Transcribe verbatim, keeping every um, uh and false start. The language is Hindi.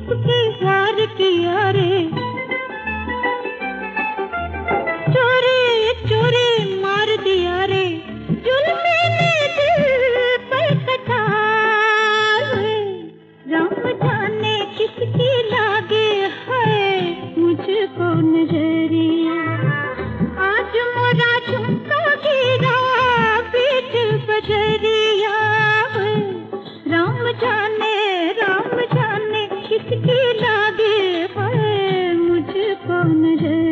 चुपके वार किया रे, चोरी चोरी मार दिया रे, जुल्मी ने दिल पर कटार। राम जाने किसकी लागे है मुझको नजरिया, आज मोरा झुमका गिरा बीच बजरिया। राम जाने राम जाने किसकी लागे है मुझको नजरिया।